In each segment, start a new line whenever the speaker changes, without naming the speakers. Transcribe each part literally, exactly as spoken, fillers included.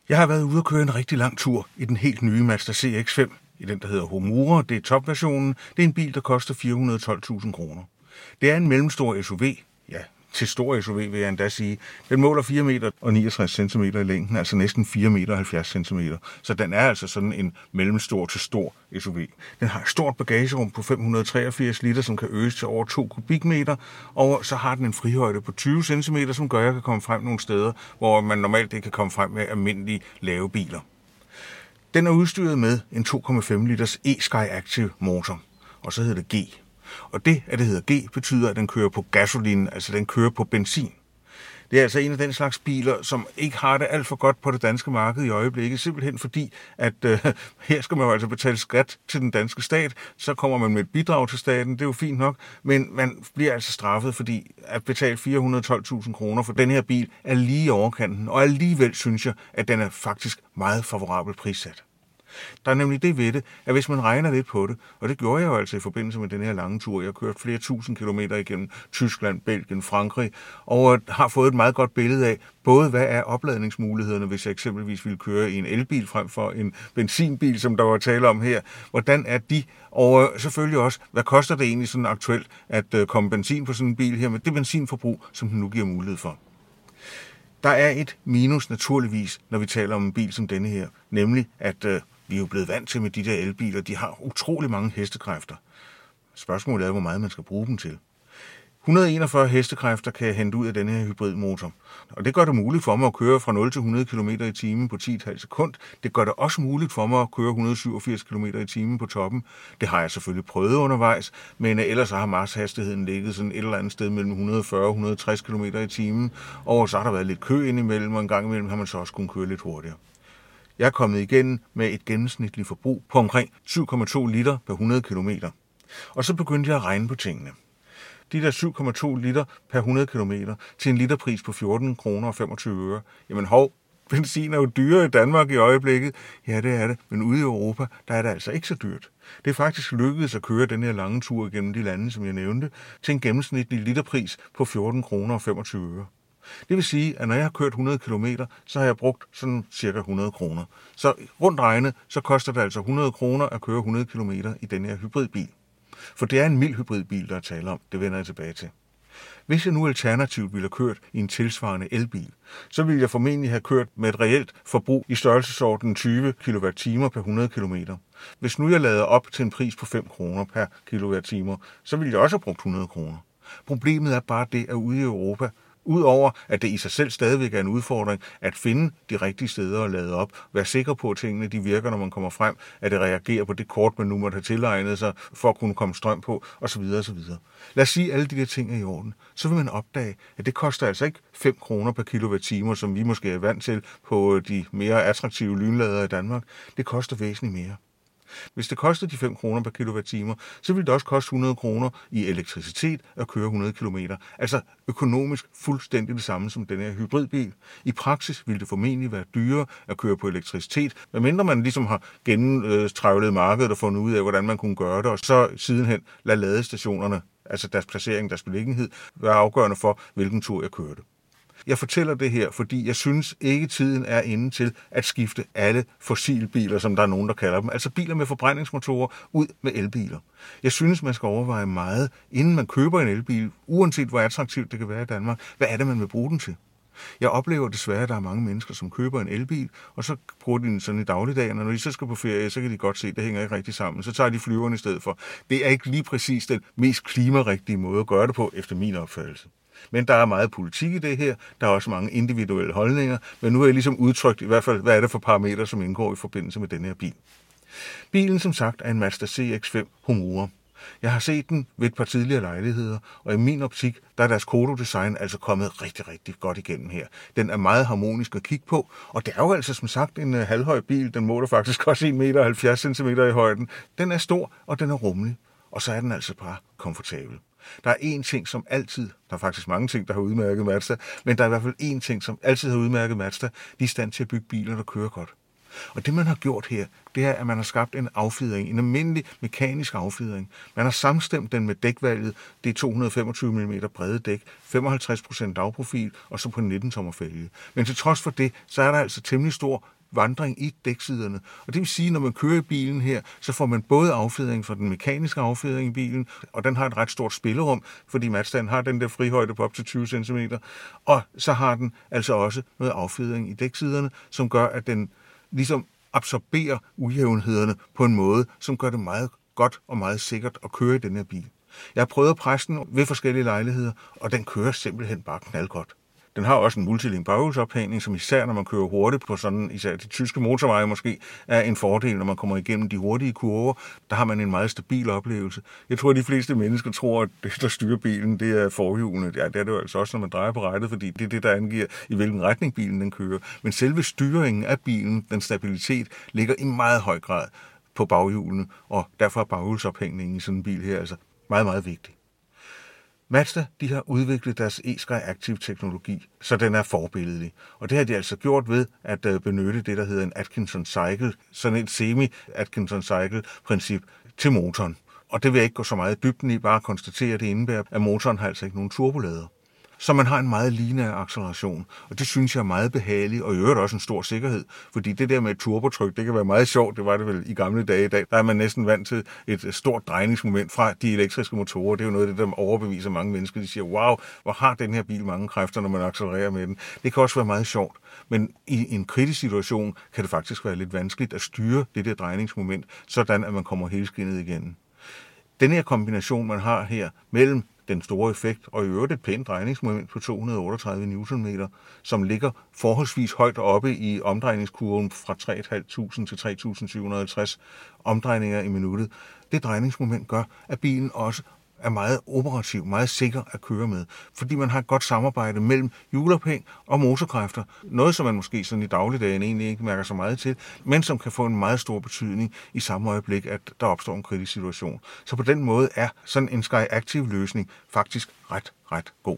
Jeg har været ude at køre en rigtig lang tur i den helt nye Mazda C X fem, i den der hedder Homura. Det er topversionen. Det er en bil, der koster fire hundrede og tolv tusind kroner. Det er en mellemstor S U V. Ja, til stor S U V vil jeg endda sige. Den måler fire meter og niogtres centimeter i længden, altså næsten fire meter og halvfjerds centimeter. Så den er altså sådan en mellemstor til stor S U V. Den har et stort bagagerum på fem hundrede og treogfirs liter, som kan øges til over to kubikmeter, og så har den en frihøjde på tyve centimeter, som gør, at jeg kan komme frem nogle steder, hvor man normalt ikke kan komme frem med almindelige lave biler. Den er udstyret med en to komma fem liters eSky Active motor, og så hedder det G. Og det, at det hedder G, betyder, at den kører på gasolin, altså den kører på benzin. Det er altså en af den slags biler, som ikke har det alt for godt på det danske marked i øjeblikket, simpelthen fordi, at øh, her skal man jo altså betale skat til den danske stat, så kommer man med et bidrag til staten, det er jo fint nok, men man bliver altså straffet, fordi at betale fire hundrede og tolv tusind kroner for den her bil er lige i overkanten, og alligevel synes jeg, at den er faktisk meget favorabelt prissat. Der er nemlig det ved det, at hvis man regner lidt på det, og det gjorde jeg jo altså i forbindelse med den her lange tur, jeg har kørt flere tusind kilometer igennem Tyskland, Belgien, Frankrig, og har fået et meget godt billede af, både hvad er opladningsmulighederne, hvis jeg eksempelvis ville køre i en elbil frem for en benzinbil, som der var tale om her. Hvordan er de? Og selvfølgelig også, hvad koster det egentlig sådan aktuelt at komme benzin på sådan en bil her med det benzinforbrug, som den nu giver mulighed for? Der er et minus naturligvis, når vi taler om en bil som denne her, nemlig at øh, vi er jo blevet vant til med de der elbiler, de har utrolig mange hestekræfter. Spørgsmålet er, hvor meget man skal bruge dem til. et hundrede og enogfyrre hestekræfter kan jeg hente ud af denne her hybridmotor. Og det gør det muligt for mig at køre fra nul til hundrede kilometer i timen på ti komma fem sekund. Det gør det også muligt for mig at køre et hundrede og syvogfirs kilometer i timen på toppen. Det har jeg selvfølgelig prøvet undervejs, men ellers har marshastigheden ligget sådan et eller andet sted mellem et hundrede og fyrre og et hundrede og tres kilometer i timen. Og så har der været lidt kø indimellem, og en gang imellem har man så også kunnet køre lidt hurtigere. Jeg er kommet igen med et gennemsnitligt forbrug på omkring syv komma to liter per hundrede kilometer. Og så begyndte jeg at regne på tingene. De der syv komma to liter per hundrede kilometer til en literpris på fjorten kroner og femogtyve øre. Jamen hov, benzin er jo dyrere i Danmark i øjeblikket. Ja, det er det, men ude i Europa, der er det altså ikke så dyrt. Det er faktisk lykkedes at køre den her lange tur gennem de lande, som jeg nævnte, til en gennemsnitlig literpris på fjorten kroner og femogtyve øre. Det vil sige, at når jeg har kørt hundrede kilometer, så har jeg brugt sådan cirka hundrede kroner. Så rundt regnet, så koster det altså hundrede kroner at køre hundrede kilometer i den her hybridbil. For det er en mild hybridbil, der er tale om. Det vender jeg tilbage til. Hvis jeg nu alternativt ville have kørt i en tilsvarende elbil, så ville jeg formentlig have kørt med et reelt forbrug i størrelsesordenen tyve kilowatt-timer per hundrede kilometer. Hvis nu jeg lader op til en pris på fem kroner per kilowatt-timer, så ville jeg også have brugt hundrede kroner. Problemet er bare det, at ude i Europa, udover at det i sig selv stadigvæk er en udfordring at finde de rigtige steder at lade op, være sikker på, at tingene de virker, når man kommer frem, at det reagerer på det kort, man nu måtte have tilegnet sig, for at kunne komme strøm på, osv. osv. Lad os sige, at alle de der ting er i orden. Så vil man opdage, at det koster altså ikke fem kroner per kilowatt-timer, som vi måske er vant til på de mere attraktive lynladere i Danmark. Det koster væsentligt mere. Hvis det koster de fem kroner per kilowatt-timer, så vil det også koste hundrede kroner i elektricitet at køre hundrede kilometer. Altså økonomisk fuldstændig det samme som den her hybridbil. I praksis vil det formentlig være dyrere at køre på elektricitet, medmindre man ligesom har gennemtrævlet markedet og fundet ud af, hvordan man kunne gøre det, og så sidenhen lade ladestationerne, altså deres placering, deres beliggenhed, være afgørende for, hvilken tur jeg kørte. Jeg fortæller det her, fordi jeg synes ikke tiden er inde til at skifte alle fossilbiler, som der er nogen, der kalder dem, altså biler med forbrændingsmotorer, ud med elbiler. Jeg synes, man skal overveje meget, inden man køber en elbil, uanset hvor attraktivt det kan være i Danmark, hvad er det, man vil bruge den til? Jeg oplever desværre, at der er mange mennesker, som køber en elbil, og så bruger de den sådan i dagligdagen, og når de så skal på ferie, så kan de godt se, at det hænger ikke rigtig sammen. Så tager de flyverne i stedet for. Det er ikke lige præcis den mest klimarigtige måde at gøre det på, efter min opfattelse. Men der er meget politik i det her, der er også mange individuelle holdninger, men nu har jeg ligesom udtrykt i hvert fald, hvad er det for parametre, som indgår i forbindelse med den her bil. Bilen, som sagt, er en Mazda C X fem Homura. Jeg har set den ved et par tidligere lejligheder, og i min optik, der er deres Kodo-design altså kommet rigtig, rigtig godt igennem her. Den er meget harmonisk at kigge på, og det er jo altså som sagt en uh, halvhøj bil. Den måler faktisk også en meter og halvfjerds centimeter i højden. Den er stor, og den er rummelig, og så er den altså bare komfortabel. Der er én ting, som altid, der er faktisk mange ting, der har udmærket Mazda, men der er i hvert fald én ting, som altid har udmærket Mazda, de er i stand til at bygge biler, der kører godt. Og det, man har gjort her, det er, at man har skabt en affjedring, en almindelig mekanisk affjedring. Man har samstemt den med dækvalget, det er to hundrede og femogtyve millimeter brede dæk, femoghalvtreds procent dagprofil og så på nitten tommer fælge. Men til trods for det, så er der altså temmelig stor vandring i dæksiderne. Og det vil sige, at når man kører i bilen her, så får man både affjedring fra den mekaniske affjedring i bilen, og den har et ret stort spillerum, fordi Mazdaen har den der frihøjde på op til tyve centimeter, og så har den altså også noget affjedring i dæksiderne, som gør, at den ligesom absorberer ujævnhederne på en måde, som gør det meget godt og meget sikkert at køre i den her bil. Jeg har prøvet at presse den ved forskellige lejligheder, og den kører simpelthen bare knaldgodt. Den har også en multilink baghjulsophængning, som især når man kører hurtigt på sådan, især de tyske motorveje måske, er en fordel, når man kommer igennem de hurtige kurver. Der har man en meget stabil oplevelse. Jeg tror, at de fleste mennesker tror, at det, der styrer bilen, det er forhjulene. Ja, det er det jo altså også, når man drejer på rattet, fordi det er det, der angiver, i hvilken retning bilen den kører. Men selve styringen af bilen, den stabilitet, ligger i meget høj grad på baghjulene, og derfor er baghjulsophængningen i sådan en bil her altså meget, meget vigtig. Mazda, de har udviklet deres eSky Active-teknologi, så den er forbilledlig. Og det har de altså gjort ved at benytte det, der hedder en Atkinson Cycle, sådan et semi-Atkinson Cycle-princip til motoren. Og det vil jeg ikke gå så meget i dybden i, bare konstatere, at det indebærer, at motoren har altså ikke nogen turbolader. Så man har en meget lineær acceleration, og det synes jeg er meget behageligt, og i øvrigt også en stor sikkerhed, fordi det der med et turbotryk, det kan være meget sjovt, det var det vel i gamle dage i dag, der er man næsten vant til et stort drejningsmoment fra de elektriske motorer, det er jo noget af det, der overbeviser mange mennesker, de siger, wow, hvor har den her bil mange kræfter, når man accelererer med den. Det kan også være meget sjovt, men i en kritisk situation kan det faktisk være lidt vanskeligt at styre det der drejningsmoment, sådan at man kommer helskindet igennem. Den her kombination, man har her mellem den store effekt, og i øvrigt et pænt drejningsmoment på to hundrede otteogtredive newtonmeter, som ligger forholdsvis højt oppe i omdrejningskurven fra tre tusind fem hundrede til tre tusind syv hundrede og halvtreds omdrejninger i minuttet. Det drejningsmoment gør, at bilen også er meget operativ, meget sikker at køre med, fordi man har et godt samarbejde mellem hjulophæng og motorkræfter. Noget, som man måske sådan i dagligdagen egentlig ikke mærker så meget til, men som kan få en meget stor betydning i samme øjeblik, at der opstår en kritisk situation. Så på den måde er sådan en Sky Active løsning faktisk ret, ret god.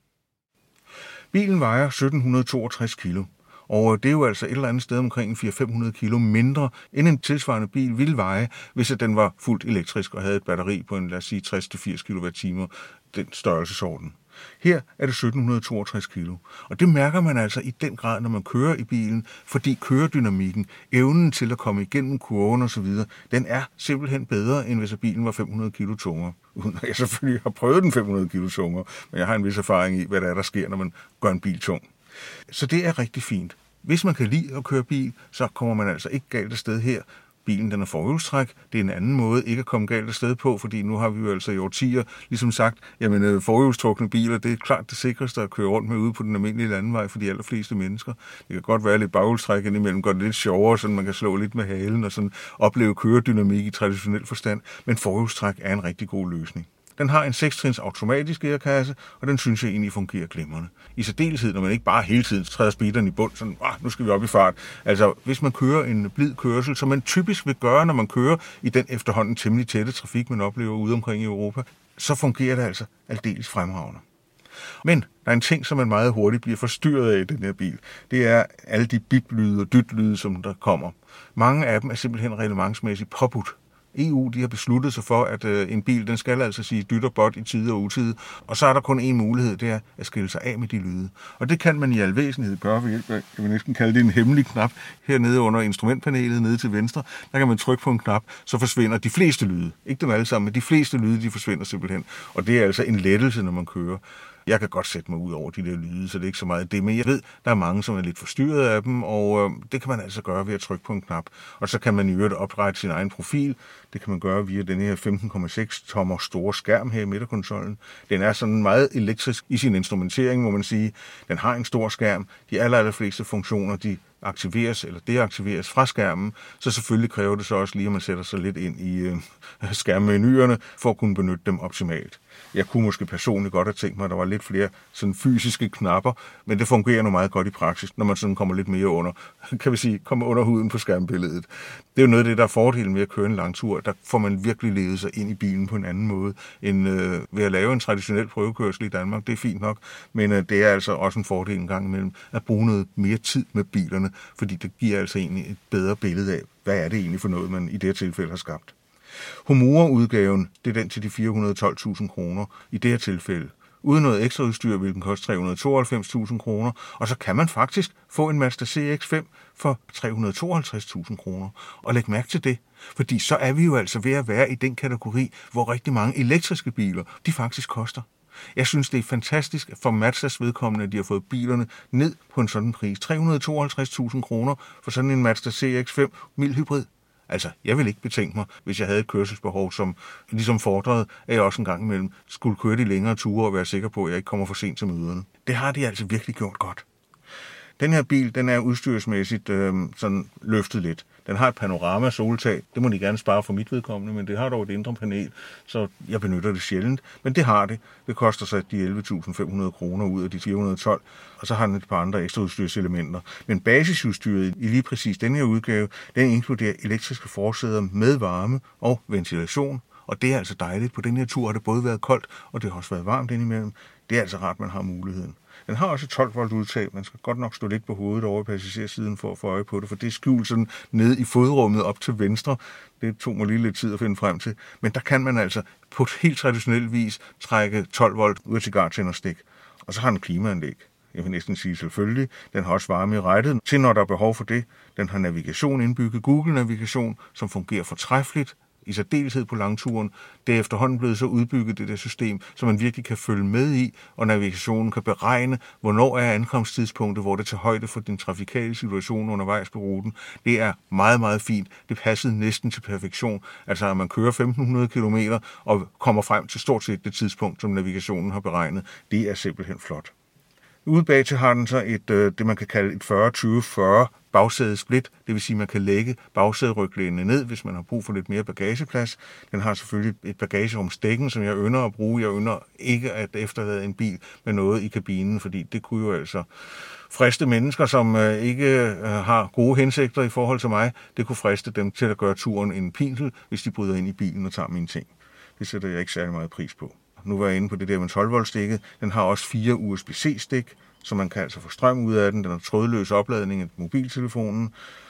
Bilen vejer sytten toogtres kilo. Og det er jo altså et eller andet sted omkring fire til fem hundrede kilo mindre, end en tilsvarende bil ville veje, hvis den var fuldt elektrisk og havde et batteri på en, lad os sige, tres til firs kilowatt-timer, den størrelsesorden. Her er det sytten toogtres kilo, og det mærker man altså i den grad, når man kører i bilen, fordi køredynamikken, evnen til at komme igennem kurven osv., den er simpelthen bedre, end hvis bilen var fem hundrede kilo tungere. Uden at jeg selvfølgelig har prøvet den fem hundrede kilo tungere, men jeg har en vis erfaring i, hvad der er, der sker, når man gør en bil tung. Så det er rigtig fint. Hvis man kan lide at køre bil, så kommer man altså ikke galt afsted her. Bilen den er forhjulstræk. Det er en anden måde ikke at komme galt afsted på, fordi nu har vi jo altså i årtier ligesom sagt, jamen forhjulstrukne biler, det er klart det sikreste at køre rundt med ude på den almindelige landevej for de allerfleste mennesker. Det kan godt være lidt baghjulstræk indimellem, gør det lidt sjovere, så man kan slå lidt med halen og sådan opleve køredynamik i traditionel forstand, men forhjulstræk er en rigtig god løsning. Den har en seks-trins automatisk gearkasse, og den synes jeg egentlig fungerer glimrende. I særdeleshed, når man ikke bare hele tiden træder speederen i bund, sådan, ah, nu skal vi op i fart. Altså, hvis man kører en blid kørsel, som man typisk vil gøre, når man kører i den efterhånden temmelig tætte trafik, man oplever ude omkring i Europa, så fungerer det altså aldeles fremragende. Men der er en ting, som man meget hurtigt bliver forstyrret af i den her bil. Det er alle de bip-lyde og dyt-lyde, som der kommer. Mange af dem er simpelthen reglementsmæssigt påbudt. E U de har besluttet sig for, at øh, en bil den skal altså sige dyt og bot i tide og utide, og så er der kun én mulighed, det er at skille sig af med de lyde. Og det kan man i alvæsenhed gøre ved hjælp af, jeg vil næsten kalde det en hemmelig knap, hernede under instrumentpanelet nede til venstre. Der kan man trykke på en knap, så forsvinder de fleste lyde. Ikke dem alle sammen, men de fleste lyde, de forsvinder simpelthen. Og det er altså en lettelse, når man kører. Jeg kan godt sætte mig ud over de der lyde, så det er ikke så meget det, men jeg ved, der er mange, som er lidt forstyrret af dem, og øh, det kan man altså gøre ved at trykke på en knap. Og så kan man i øvrigt oprette sin egen profil. Det kan man gøre via den her femten komma seks tommer store skærm her i midterkonsollen. Den er sådan meget elektrisk i sin instrumentering, må man sige. Den har en stor skærm. De aller, aller fleste funktioner, de aktiveres eller deaktiveres fra skærmen, så selvfølgelig kræver det så også lige, at man sætter sig lidt ind i øh, skærmmenuerne for at kunne benytte dem optimalt. Jeg kunne måske personligt godt have tænkt mig, at der var lidt flere sådan fysiske knapper, men det fungerer nu meget godt i praksis, når man sådan kommer lidt mere under, kan vi sige, kommer under huden på skærmbilledet. Det er jo noget af det, der er fordelen ved at køre en lang tur. Der får man virkelig levet sig ind i bilen på en anden måde, end øh, ved at lave en traditionel prøvekørsel i Danmark. Det er fint nok, men øh, det er altså også en fordel en gang imellem at bruge noget mere tid med bilerne, fordi det giver altså egentlig et bedre billede af, hvad er det egentlig for noget, man i det her tilfælde har skabt. Homura-udgaven, det er den til de fire hundrede og tolv tusind kroner. I det her tilfælde uden noget ekstra udstyr vil den koste tre hundrede og tooghalvfems tusind kroner, og så kan man faktisk få en Mazda C X fem for tre hundrede og tooghalvtreds tusind kroner. Og læg mærke til det, fordi så er vi jo altså ved at være i den kategori, hvor rigtig mange elektriske biler, de faktisk koster. Jeg synes, det er fantastisk for Mazdas vedkommende, at de har fået bilerne ned på en sådan pris. tre hundrede og tooghalvtreds tusind kroner for sådan en Mazda C X fem mild hybrid. Altså, jeg vil ikke betænke mig, hvis jeg havde et kørselsbehov, som ligesom fordrede, at jeg også en gang imellem skulle køre de længere ture og være sikker på, at jeg ikke kommer for sent til møderne. Det har de altså virkelig gjort godt. Den her bil, den er udstyrsmæssigt øh, sådan løftet lidt. Den har et panorama-soltag. Det må de gerne spare for mit vedkommende, men det har dog et indre panel, så jeg benytter det sjældent. Men det har det. Det koster så de elleve tusind fem hundrede kroner ud af de fire hundrede og tolv, og så har den et par andre ekstra udstyrselementer. Men basisudstyret i lige præcis den her udgave, den inkluderer elektriske forsæder med varme og ventilation. Og det er altså dejligt. På den her tur har det både været koldt, og det har også været varmt indimellem. Det er altså rart, man har muligheden. Den har også tolv volt udtag. Man skal godt nok stå lidt på hovedet over i passagersiden for at få øje på det, for det er skjult sådan nede i fodrummet op til venstre. Det tog mig lige lidt tid at finde frem til. Men der kan man altså på helt traditionel vis trække tolv volt ud af cigartænderstik. Og så har den klimaanlæg. Jeg vil næsten sige selvfølgelig. Den har også varme i rettet til, når der er behov for det. Den har navigation indbygget, Google-navigation, som fungerer fortræffeligt. I særdeleshed på langturen. Det er efterhånden blevet så udbygget, det der system, så man virkelig kan følge med i, og navigationen kan beregne, hvornår er ankomsttidspunktet, hvor det tager højde for din trafikale situation undervejs på ruten. Det er meget, meget fint. Det passede næsten til perfektion. Altså, at man kører femten hundrede kilometer og kommer frem til stort set det tidspunkt, som navigationen har beregnet. Det er simpelthen flot. Ude bag til har den så et, det man kan kalde et fyrre tyve fyrre bagsædesplit, det vil sige, at man kan lægge bagsæderyglænet ned, hvis man har brug for lidt mere bagageplads. Den har selvfølgelig et bagagerumsdækken, som jeg ynder at bruge. Jeg ynder ikke at efterlade en bil med noget i kabinen, fordi det kunne jo altså friste mennesker, som ikke har gode hensigter i forhold til mig. Det kunne friste dem til at gøre turen en pinsel, hvis de bryder ind i bilen og tager mine ting. Det sætter jeg ikke særlig meget pris på. Nu var jeg inde på det der med tolv volt stikket. Den har også fire U S B C-stik, så man kan altså få strøm ud af den. Den har trådløs opladning af mobiltelefonen.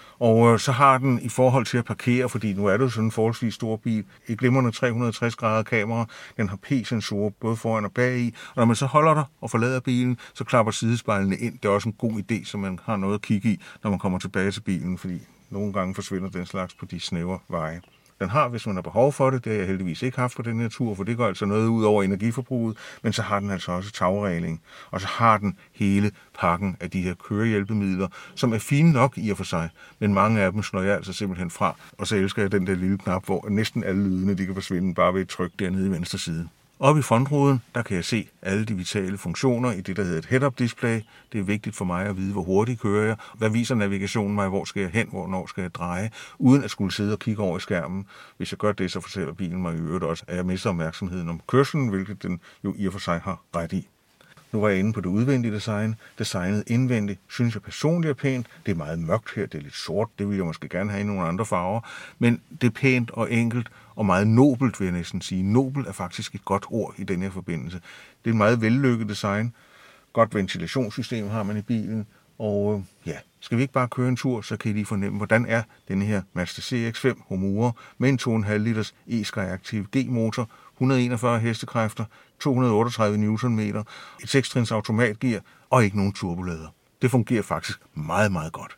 Og så har den i forhold til at parkere, fordi nu er det jo sådan en forholdsvis stor bil, et glimrende tre hundrede og tres grader kamera. Den har P-sensorer både foran og bag i. Og når man så holder der og forlader bilen, så klapper sidespejlene ind. Det er også en god idé, så man har noget at kigge i, når man kommer tilbage til bilen, fordi nogle gange forsvinder den slags på de snævre veje. Den har, hvis man har behov for det, det har jeg heldigvis ikke haft på den her tur, for det går altså noget ud over energiforbruget, men så har den altså også tagregling, og så har den hele pakken af de her kørehjælpemidler, som er fine nok i og for sig, men mange af dem slår jeg altså simpelthen fra, og så elsker jeg den der lille knap, hvor næsten alle lydene de kan forsvinde bare ved et tryk dernede i venstre side. Oppe i frontruden, der kan jeg se alle de vitale funktioner i det, der hedder et head-up display. Det er vigtigt for mig at vide, hvor hurtigt kører jeg. Hvad viser navigationen mig? Hvor skal jeg hen? Hvornår skal jeg dreje? Uden at skulle sidde og kigge over i skærmen. Hvis jeg gør det, så fortæller bilen mig i øvrigt også, at jeg mister opmærksomheden om kørslen, hvilket den jo i og for sig har ret i. Nu var jeg inde på det udvendige design. Designet indvendigt synes jeg personligt er pænt. Det er meget mørkt her, det er lidt sort. Det ville jeg måske gerne have i nogle andre farver. Men det er pænt og enkelt og meget nobelt, vil jeg næsten sige. Nobel er faktisk et godt ord i den her forbindelse. Det er et meget vellykket design. Godt ventilationssystem har man i bilen. Og ja, skal vi ikke bare køre en tur, så kan I lige fornemme, hvordan er denne her Mazda C X fem Homura med en to komma fem liters e-Skyactiv G-motor, et hundrede og enogfyrre hestekræfter, to hundrede og otteogtredive newtonmeter, et seks-trins automatgear og ikke nogen turbolader. Det fungerer faktisk meget, meget godt.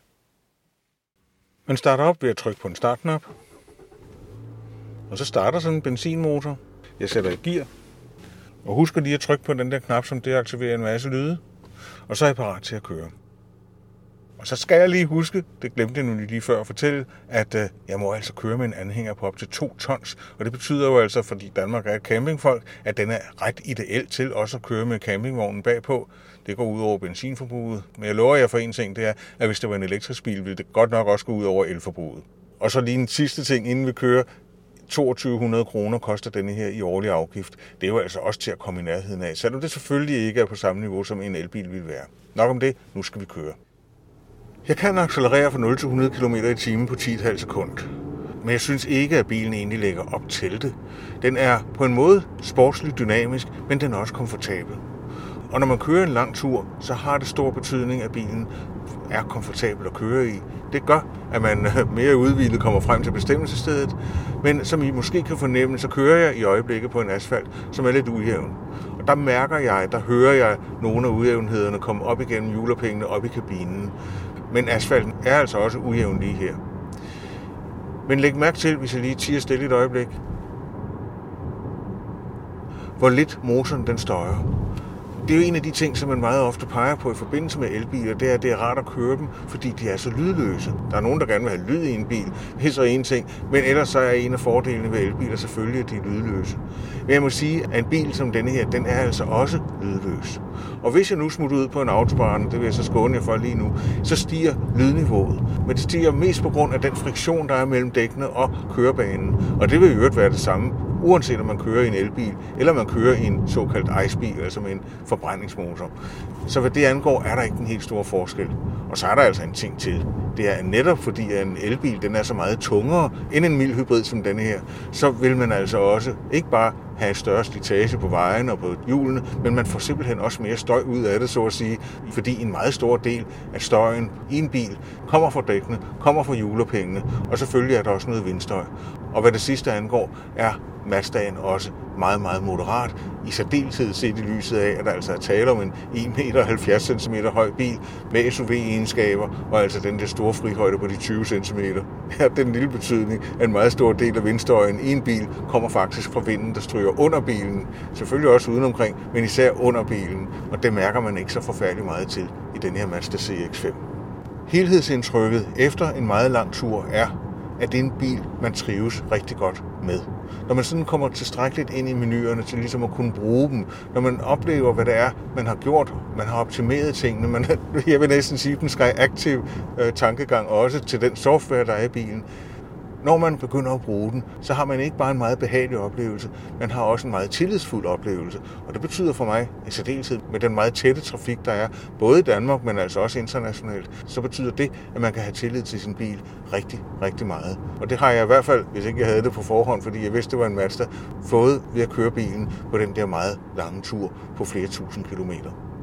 Man starter op ved at trykke på en startknap, og så starter sådan en benzinmotor. Jeg sætter i gear, og husker lige at trykke på den der knap, som deaktiverer en masse lyde, og så er jeg parat til at køre. Og så skal jeg lige huske, det glemte jeg nu lige før at fortælle, at øh, jeg må altså køre med en anhænger på op til to tons. Og det betyder jo altså, fordi Danmark er et campingfolk, at den er ret ideel til også at køre med campingvognen bagpå. Det går ud over benzinforbruget. Men jeg lover jer for en ting, det er, at hvis det var en elektrisk bil, ville det godt nok også gå ud over elforbruget. Og så lige en sidste ting, inden vi kører. toogtyve hundrede kroner koster denne her i årlig afgift. Det er jo altså også til at komme i nærheden af, selvom det selvfølgelig ikke er på samme niveau, som en elbil vil være. Nok om det, nu skal vi køre. Jeg kan accelerere fra nul til hundrede kilometer i timen på ti komma fem sekund. Men jeg synes ikke, at bilen egentlig lægger op til det. Den er på en måde sportsligt dynamisk, men den er også komfortabel. Og når man kører en lang tur, så har det stor betydning, at bilen er komfortabel at køre i. Det gør, at man mere udhvilet kommer frem til bestemmelsesstedet, men som I måske kan fornemme, så kører jeg i øjeblikket på en asfalt, som er lidt ujævn. Og der mærker jeg, der hører jeg nogle af ujævnhederne komme op igennem hjulophængene op i kabinen. Men asfalten er altså også ujævn lige her. Men læg mærke til, hvis jeg lige tiger stille et øjeblik, hvor lidt motoren den støjer. Det er jo en af de ting, som man meget ofte peger på i forbindelse med elbiler, det er, at det er rart at køre dem, fordi de er så lydløse. Der er nogen, der gerne vil have lyd i en bil, det er så en ting, men ellers så er en af fordelene ved elbiler selvfølgelig, at de er lydløse. Men jeg må sige, at en bil som denne her, den er altså også lydløs. Og hvis jeg nu smutter ud på en autobahn, det vil jeg så skåne jer for lige nu, så stiger lydniveauet. Men det stiger mest på grund af den friktion, der er mellem dækkene og kørebanen. Og det vil i øvrigt være det samme, uanset om man kører i en elbil, eller man kører i en såkaldt ICE-bil, altså med en forbrændingsmotor. Så hvad det angår, er der ikke en helt stor forskel. Og så er der altså en ting til. Det er netop fordi, at en elbil den er så meget tungere end en mild hybrid som denne her, så vil man altså også ikke bare have større slitage på vejen og på hjulene, men man får simpelthen også mere støj ud af det, så at sige, fordi en meget stor del af støjen i en bil kommer fra dækkene, kommer fra hjulophængene, og selvfølgelig er der også noget vindstøj. Og hvad det sidste angår, er Mazdaen også meget, meget moderat, i særdeleshed set i lyset af, at der altså er tale om en en komma halvfjerds centimeter høj bil med S U V-egenskaber, og altså den der store frihøjde på de tyve centimeter. Her den lille betydning, at en meget stor del af vindstøjen i en bil kommer faktisk fra vinden, der stryger under bilen. Selvfølgelig også udenomkring, men især under bilen, og det mærker man ikke så forfærdeligt meget til i den her Mazda C X fem. Helhedsindtrykket efter en meget lang tur er, at det er en bil, man trives rigtig godt med. Når man sådan kommer tilstrækkeligt ind i menuerne til ligesom at kunne bruge dem, når man oplever, hvad det er, man har gjort, man har optimeret tingene, man, jeg vil næsten sige, den skal aktiv øh, tankegang også til den software, der er i bilen. Når man begynder at bruge den, så har man ikke bare en meget behagelig oplevelse, man har også en meget tillidsfuld oplevelse. Og det betyder for mig, i særdeleshed med den meget tætte trafik, der er, både i Danmark, men altså også internationalt, så betyder det, at man kan have tillid til sin bil rigtig, rigtig meget. Og det har jeg i hvert fald, hvis ikke jeg havde det på forhånd, fordi jeg vidste, det var en Mazda, fået ved at køre bilen på den der meget lange tur på flere tusind kilometer.